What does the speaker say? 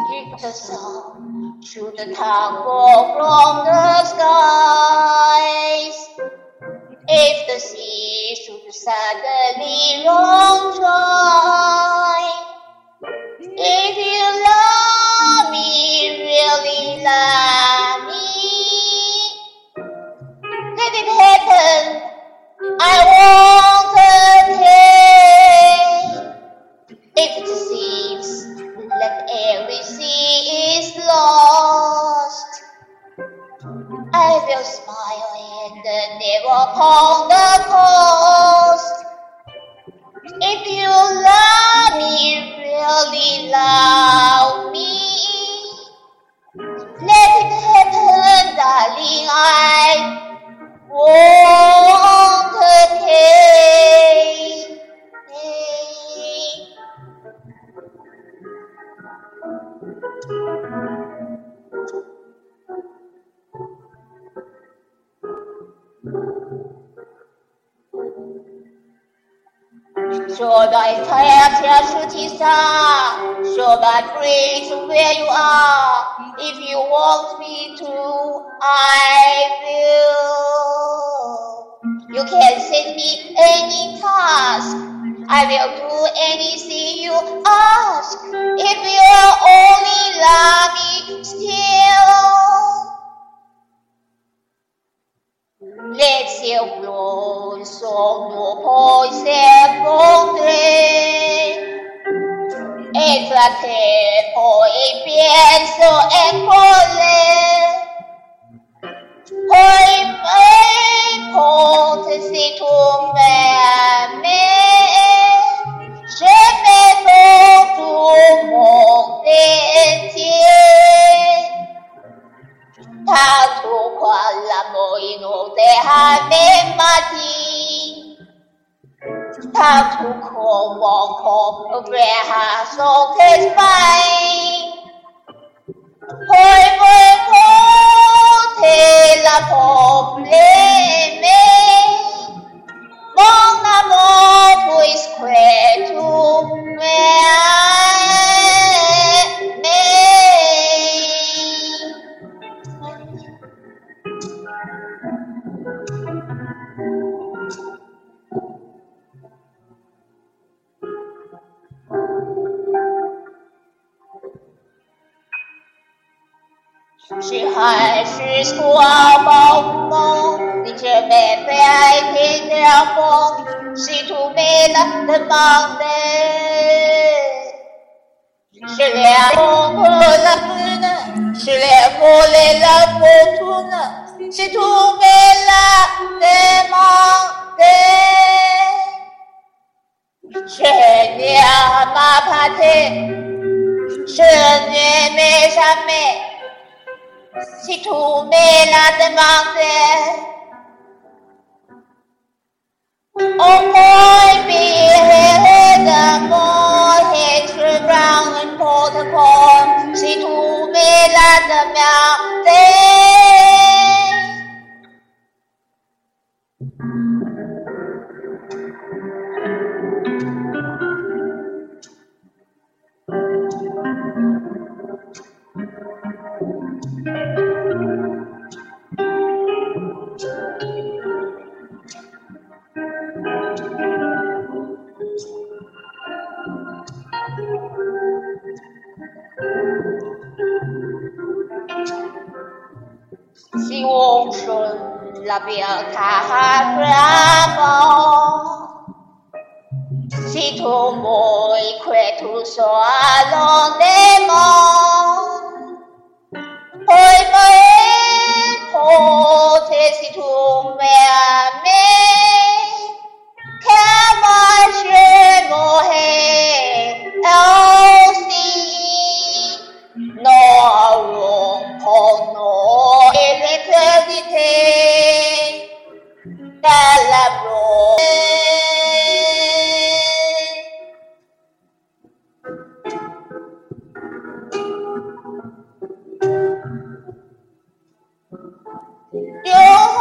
If the sun should tumble from the skies, if the sea should suddenly run dry, if you love me, really love me, let it happen. I won't take. If it seems that every sea is lost, I will smile and never upon the coast. If you love me, really love me, let it happen, darling. I won't take. Should I tell your shooting star? Should I bring to where you are? If you want me to, I will. You can send me any task. I will do anything you ask. If you only love me still. Les cieux bleus sont nos pensées fondées, éclatées pour y pienso écrouler. Hoy me compte si tu m'aimes, je vais pour tout mon entier. Tanto cual l'amor no deja de matir, tanto como compleja son Espagne. Hoy voy contre la problème, mon amour, puisque tu m'aimes.是海是土啊暴风，你却没被爱听了风，是土没了的盲人，是两风破了不能，是两破累了不土呢，是土没了的盲人，是两马帕特，是年没上面。Si tu me la demandes, oh boy, be d'amour, hatred, brown and protocol. Si tu me la demandes. Si on sonne la si ton mot est que tout soit lendemain, poi me si tu m'aimes, comment je mourrai aussi, non, non, et l'éternité dans la Yo